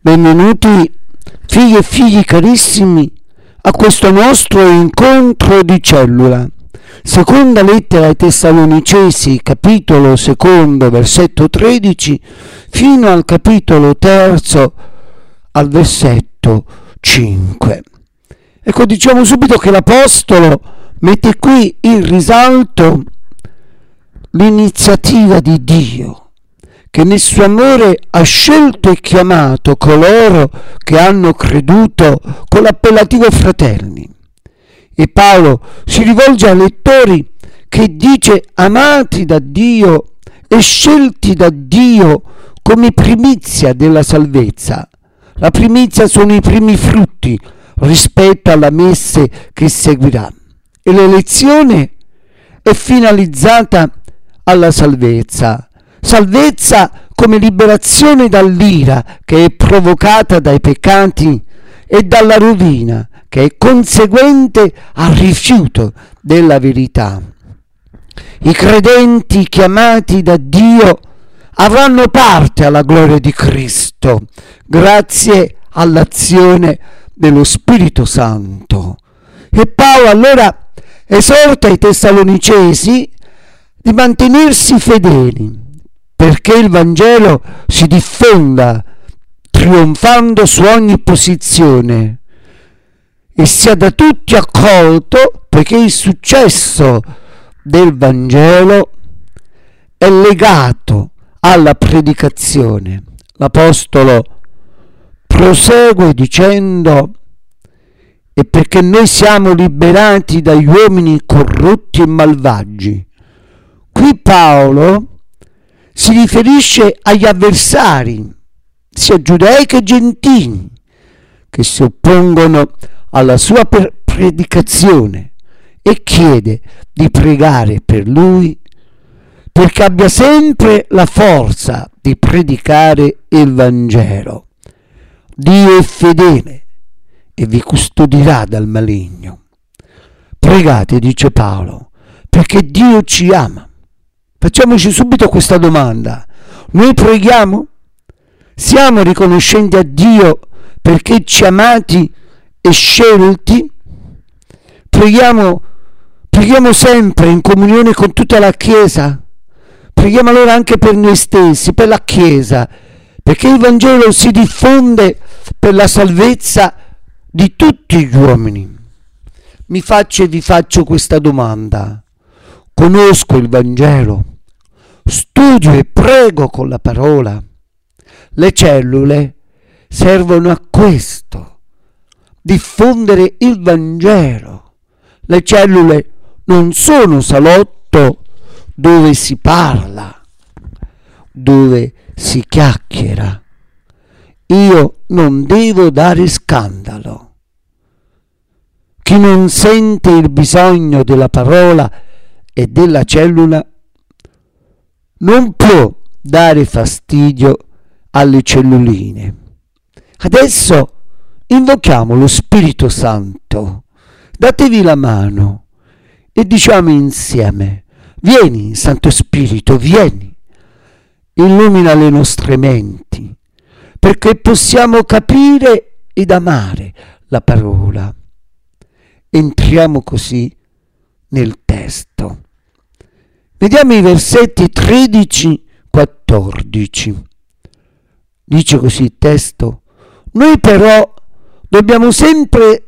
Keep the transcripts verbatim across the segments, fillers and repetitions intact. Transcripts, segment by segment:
Benvenuti figli e figli carissimi a questo nostro incontro di cellula. Seconda lettera ai Tessalonicesi, capitolo secondo, versetto tredici, fino al capitolo terzo, al versetto cinque. Ecco, diciamo subito che l'Apostolo mette qui in risalto l'iniziativa di Dio, che nel suo amore ha scelto e chiamato coloro che hanno creduto con l'appellativo fratelli. E Paolo si rivolge ai lettori che dice amati da Dio e scelti da Dio come primizia della salvezza. La primizia sono i primi frutti rispetto alla messe che seguirà. E l'elezione è finalizzata alla salvezza. Salvezza come liberazione dall'ira che è provocata dai peccati e dalla rovina che è conseguente al rifiuto della verità. I credenti chiamati da Dio avranno parte alla gloria di Cristo grazie all'azione dello Spirito Santo. E Paolo allora esorta i Tessalonicesi di mantenersi fedeli, perché il Vangelo si diffonda trionfando su ogni posizione e sia da tutti accolto, poiché il successo del Vangelo è legato alla predicazione. L'Apostolo prosegue dicendo: e perché noi siamo liberati dagli uomini corrotti e malvagi. Qui Paolo si riferisce agli avversari, sia giudei che gentili, che si oppongono alla sua predicazione, e chiede di pregare per lui perché abbia sempre la forza di predicare il Vangelo. Dio è fedele e vi custodirà dal maligno. Pregate, dice Paolo, perché Dio ci ama. Facciamoci subito questa domanda: noi preghiamo? Siamo riconoscenti a Dio perché ci ha amati e scelti? Preghiamo, preghiamo sempre in comunione con tutta la Chiesa? Preghiamo allora anche per noi stessi, per la Chiesa, perché il Vangelo si diffonde per la salvezza di tutti gli uomini. Mi faccio e vi faccio questa domanda: conosco il Vangelo? Studio e prego con la parola? Le cellule servono a questo, diffondere il Vangelo. Le cellule non sono salotto dove si parla, dove si chiacchiera. Io non devo dare scandalo. Chi non sente il bisogno della parola e della cellula non può dare fastidio alle celluline. Adesso invochiamo lo Spirito Santo. Datevi la mano e diciamo insieme: vieni, Santo Spirito, vieni, illumina le nostre menti, perché possiamo capire ed amare la parola. Entriamo così nel testo. Vediamo i versetti tredici quattordici. Dice così il testo: noi però dobbiamo sempre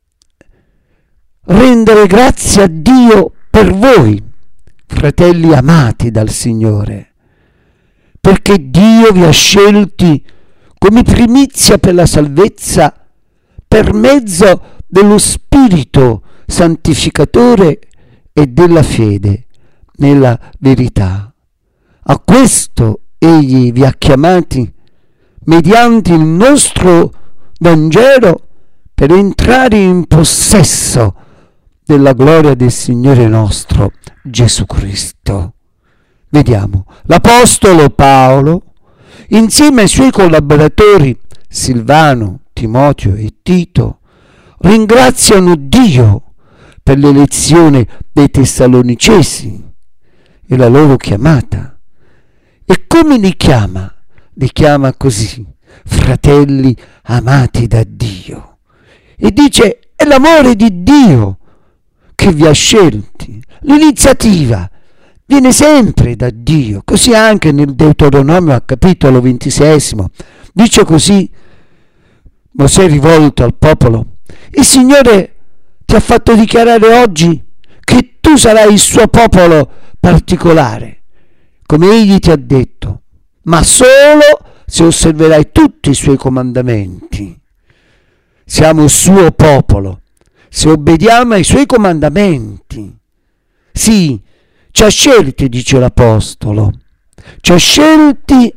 rendere grazie a Dio per voi, fratelli amati dal Signore, perché Dio vi ha scelti come primizia per la salvezza per mezzo dello Spirito santificatore e della fede nella verità. A questo Egli vi ha chiamati mediante il nostro Vangelo per entrare in possesso della gloria del Signore nostro Gesù Cristo. Vediamo, l'Apostolo Paolo, insieme ai suoi collaboratori Silvano, Timoteo e Tito, ringraziano Dio per l'elezione dei Tessalonicesi e la loro chiamata. E come li chiama? Li chiama così: fratelli amati da Dio. E dice, è l'amore di Dio che vi ha scelti. L'iniziativa viene sempre da Dio. Così anche nel Deuteronomio, al capitolo ventisei, dice così Mosè rivolto al popolo: il Signore ti ha fatto dichiarare oggi che tu sarai il suo popolo particolare, come egli ti ha detto, ma solo se osserverai tutti i suoi comandamenti. Siamo il suo popolo se obbediamo ai suoi comandamenti. Sì, ci ha scelti, dice l'Apostolo, ci ha scelti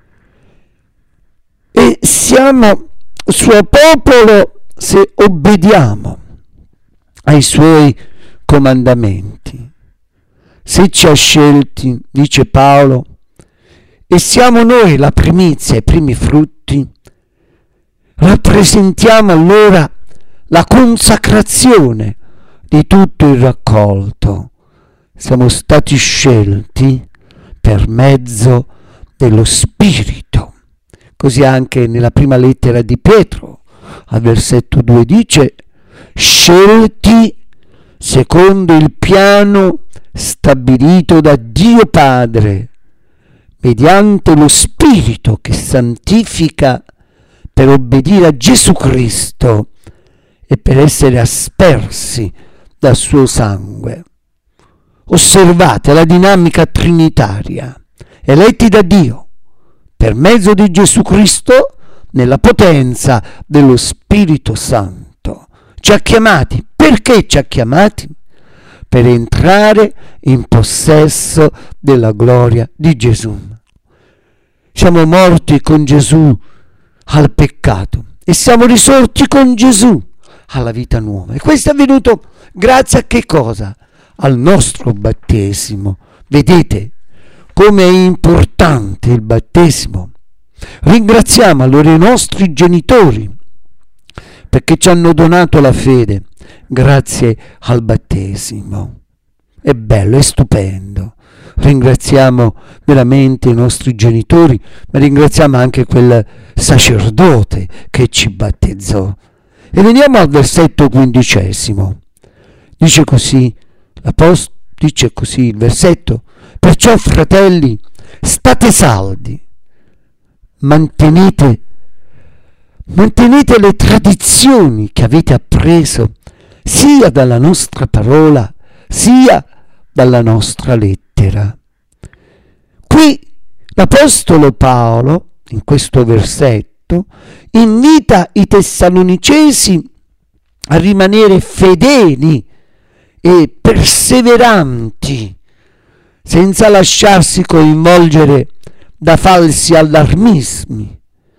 e siamo il suo popolo se obbediamo ai suoi comandamenti. Se ci ha scelti, dice Paolo, e siamo noi la primizia, i primi frutti, rappresentiamo allora la consacrazione di tutto il raccolto. Siamo stati scelti per mezzo dello Spirito. Così anche nella prima lettera di Pietro, al versetto due, dice: scelti secondo il piano stabilito da Dio Padre, mediante lo Spirito che santifica, per obbedire a Gesù Cristo e per essere aspersi dal suo sangue. Osservate la dinamica trinitaria: eletti da Dio per mezzo di Gesù Cristo nella potenza dello Spirito Santo. Ci ha chiamati. Perché ci ha chiamati? Per entrare in possesso della gloria di Gesù. Siamo morti con Gesù al peccato e siamo risorti con Gesù alla vita nuova. E questo è avvenuto grazie a che cosa? Al nostro battesimo. Vedete come è importante il battesimo? Ringraziamo allora i nostri genitori perché ci hanno donato la fede grazie al battesimo. È bello, è stupendo. Ringraziamo veramente i nostri genitori, ma ringraziamo anche quel sacerdote che ci battezzò. E veniamo al versetto quindicesimo. Dice così, l'Apostolo dice così il versetto: perciò, fratelli, state saldi, mantenete, mantenete le tradizioni che avete appreso sia dalla nostra parola sia dalla nostra lettera. Qui l'Apostolo Paolo, in questo versetto, invita i Tessalonicesi a rimanere fedeli e perseveranti, senza lasciarsi coinvolgere da falsi allarmismi.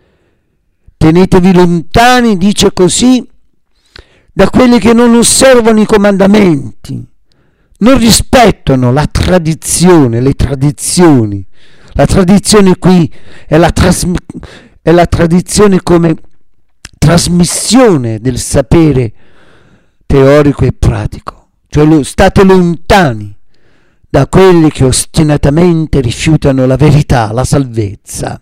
Tenetevi lontani, dice così, da quelli che non osservano i comandamenti, non rispettano la tradizione, le tradizioni. La tradizione qui è la, trasm- è la tradizione come trasmissione del sapere teorico e pratico. Cioè lo, state lontani da quelli che ostinatamente rifiutano la verità, la salvezza.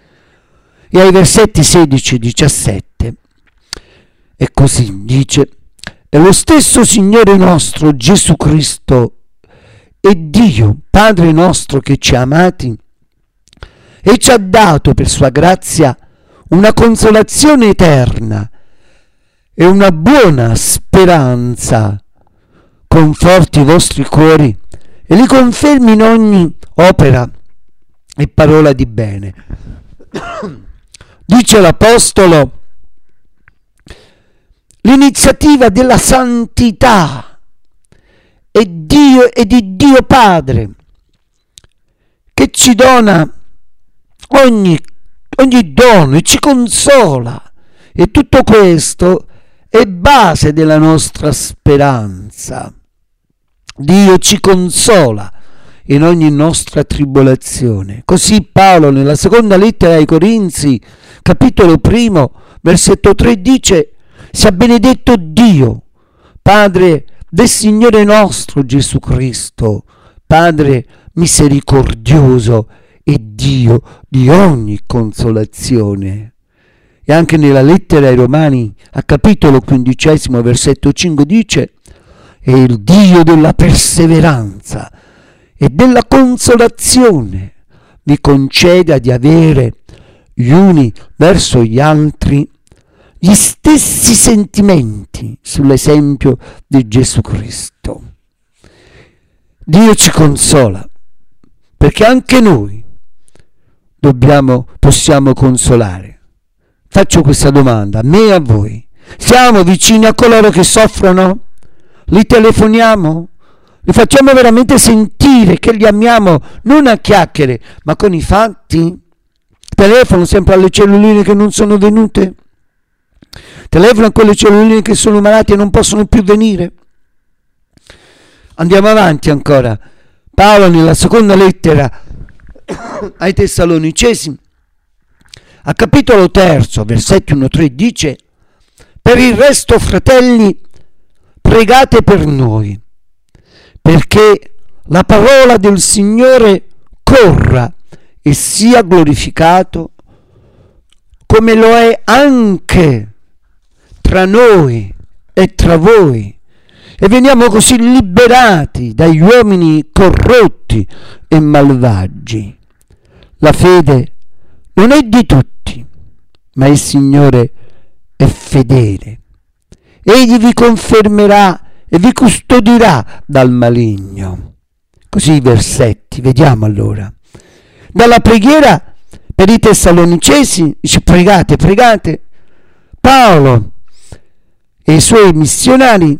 E ai versetti sedici e diciassette è così, dice: è lo stesso Signore nostro Gesù Cristo e Dio, Padre nostro, che ci ha amati e ci ha dato per sua grazia una consolazione eterna e una buona speranza. Conforti i vostri cuori e li confermi in ogni opera e parola di bene. Dice l'Apostolo: l'iniziativa della santità è Dio e di Dio Padre, che ci dona ogni, ogni dono e ci consola, e tutto questo è base della nostra speranza. Dio ci consola in ogni nostra tribolazione. Così Paolo nella seconda lettera ai Corinzi, capitolo primo, versetto tre, dice: sia benedetto Dio, Padre del Signore nostro Gesù Cristo, Padre misericordioso e Dio di ogni consolazione. E anche nella lettera ai Romani, a capitolo quindicesimo, versetto cinque, dice: «E il Dio della perseveranza e della consolazione vi conceda di avere gli uni verso gli altri gli stessi sentimenti sull'esempio di Gesù Cristo». Dio ci consola, perché anche noi dobbiamo, possiamo consolare. Faccio questa domanda a me e a voi: siamo vicini a coloro che soffrono? Li telefoniamo? Li facciamo veramente sentire che li amiamo, non a chiacchiere, ma con i fatti? Telefono sempre alle celluline che non sono venute? Telefono a quelle celluline che sono malate e non possono più venire? Andiamo avanti ancora. Paolo nella seconda lettera ai Tessalonicesi, a capitolo terzo, versetti uno tre, dice: «Per il resto, fratelli, pregate per noi, perché la parola del Signore corra e sia glorificato, come lo è anche tra noi e tra voi, e veniamo così liberati dagli uomini corrotti e malvagi». La fede non è di tutti, ma il Signore è fedele. Egli vi confermerà e vi custodirà dal maligno. Così i versetti, vediamo allora. Dalla preghiera per i Tessalonicesi, dice: pregate, pregate. Paolo e i suoi missionari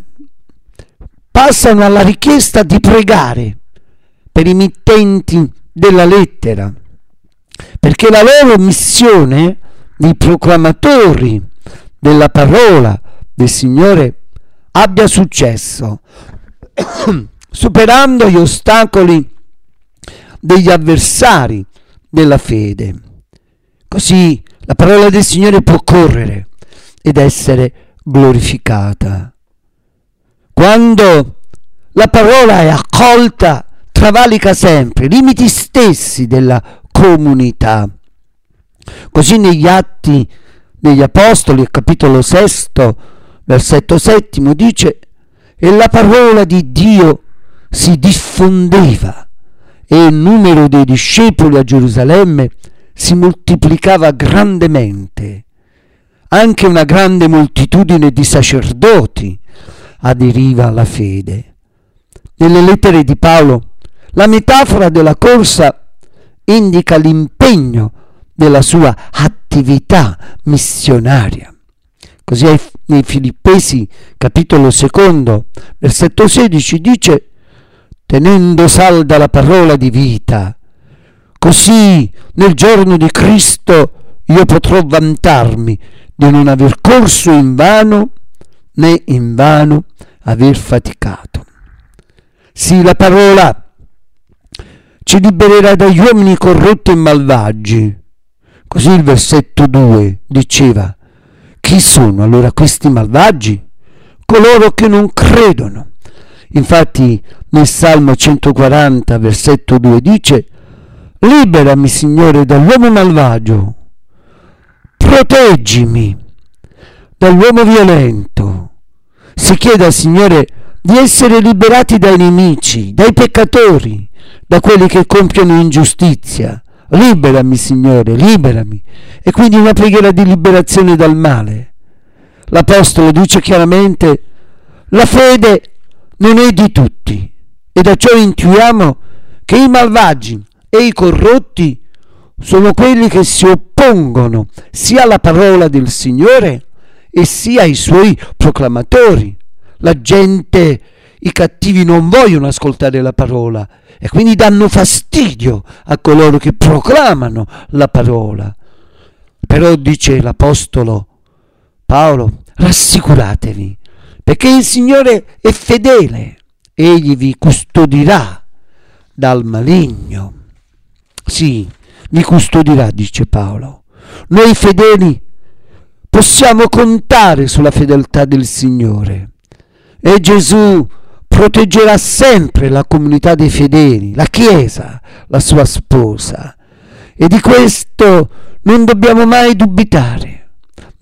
passano alla richiesta di pregare per i mittenti della lettera, perché la loro missione di proclamatori della parola del Signore abbia successo, superando gli ostacoli degli avversari della fede. Così la parola del Signore può correre ed essere glorificata. Quando la parola è accolta, travalica sempre i limiti stessi della comunità. Così negli Atti degli Apostoli, capitolo sesto, versetto settimo, dice: «E la parola di Dio si diffondeva e il numero dei discepoli a Gerusalemme si moltiplicava grandemente. Anche una grande moltitudine di sacerdoti aderiva alla fede». Nelle lettere di Paolo, la metafora della corsa indica l'impegno della sua attività missionaria. Così nei Filippesi, capitolo secondo, versetto sedici, dice: «Tenendo salda la parola di vita, così nel giorno di Cristo io potrò vantarmi di non aver corso invano, né invano aver faticato». Sì, la parola ci libererà dagli uomini corrotti e malvagi. Così il versetto due diceva: chi sono allora questi malvagi? Coloro che non credono. Infatti nel Salmo centoquaranta, versetto due dice: liberami, Signore, dall'uomo malvagio, proteggimi dall'uomo violento. Si chiede al Signore di essere liberati dai nemici, dai peccatori, da quelli che compiono ingiustizia. Liberami, Signore, liberami. E quindi una preghiera di liberazione dal male. L'Apostolo dice chiaramente: la fede non è di tutti, e da ciò intuiamo che i malvagi e i corrotti sono quelli che si oppongono sia alla parola del Signore e sia ai suoi proclamatori. La gente, i cattivi non vogliono ascoltare la parola e quindi danno fastidio a coloro che proclamano la parola. Però dice l'Apostolo Paolo: rassicuratevi, perché il Signore è fedele, egli vi custodirà dal maligno. Sì, vi custodirà, dice Paolo. Noi fedeli possiamo contare sulla fedeltà del Signore, e Gesù proteggerà sempre la comunità dei fedeli, la Chiesa, la sua sposa, e di questo non dobbiamo mai dubitare.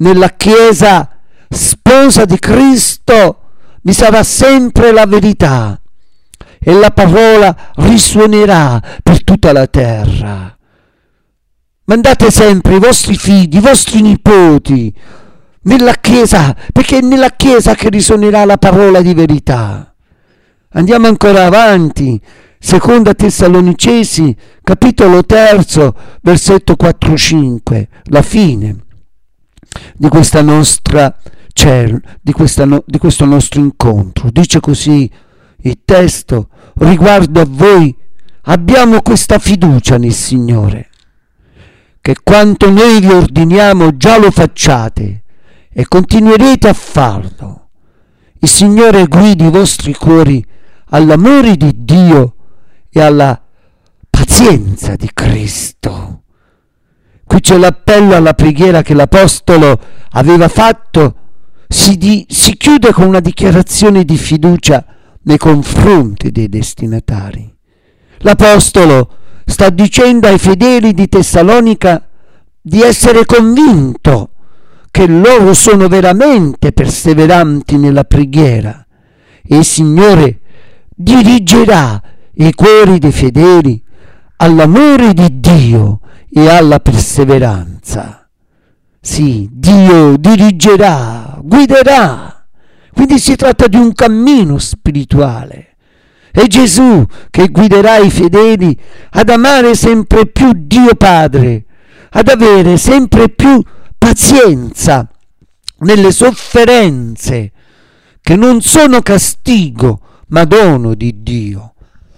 nella Chiesa sposa di Cristo vi sarà sempre la verità e la parola risuonerà per tutta la terra. Mandate sempre i vostri figli, i vostri nipoti nella Chiesa, perché è nella Chiesa che risuonerà la parola di verità. Andiamo ancora avanti. Seconda Tessalonicesi, capitolo terzo, versetto quattro cinque, la fine di questa nostra cell, di, questa no, di questo nostro incontro. Dice così il testo: riguardo a voi abbiamo questa fiducia nel Signore, che quanto noi vi ordiniamo già lo facciate e continuerete a farlo. Il Signore guidi i vostri cuori all'amore di Dio e alla pazienza di Cristo. Qui c'è l'appello alla preghiera che l'Apostolo aveva fatto, si, di, si chiude con una dichiarazione di fiducia nei confronti dei destinatari. L'Apostolo sta dicendo ai fedeli di Tessalonica di essere convinto che loro sono veramente perseveranti nella preghiera e il Signore dirigerà i cuori dei fedeli all'amore di Dio e alla perseveranza. Sì, Dio dirigerà, guiderà. Quindi si tratta di un cammino spirituale. È Gesù che guiderà i fedeli ad amare sempre più Dio Padre, ad avere sempre più pazienza nelle sofferenze, che non sono castigo, ma dono di Dio.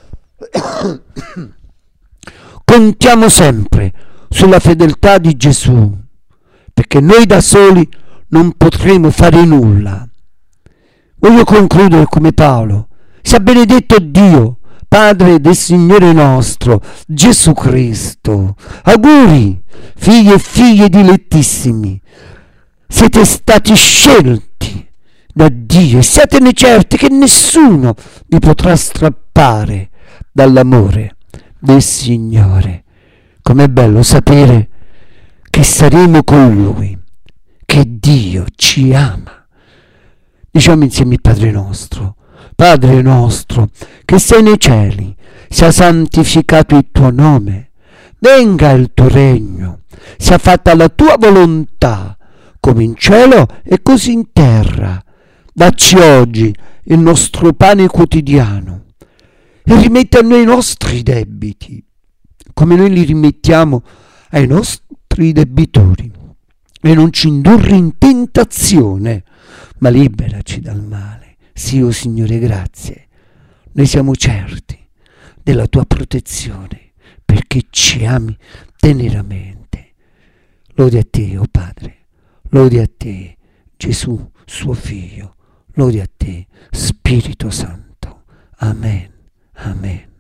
Contiamo sempre sulla fedeltà di Gesù, perché noi da soli non potremo fare nulla. Voglio concludere come Paolo: sia benedetto Dio, Padre del Signore nostro Gesù Cristo. Auguri, figli e figlie dilettissimi, siete stati scelti da Dio e siatene certi che nessuno vi potrà strappare dall'amore del Signore. Com'è bello sapere che saremo con Lui, che Dio ci ama. Diciamo insieme il Padre nostro. Padre nostro, che sei nei cieli, sia santificato il tuo nome, venga il tuo regno, sia fatta la tua volontà, come in cielo e così in terra. Dacci oggi il nostro pane quotidiano e rimetti a noi i nostri debiti, come noi li rimettiamo ai nostri debitori, e non ci indurre in tentazione, ma liberaci dal male. Sì, o Signore, grazie. Noi siamo certi della tua protezione, perché ci ami teneramente. Lode a te, o Padre, lode a te, Gesù, suo Figlio, lode a te, Spirito Santo. Amen, amen.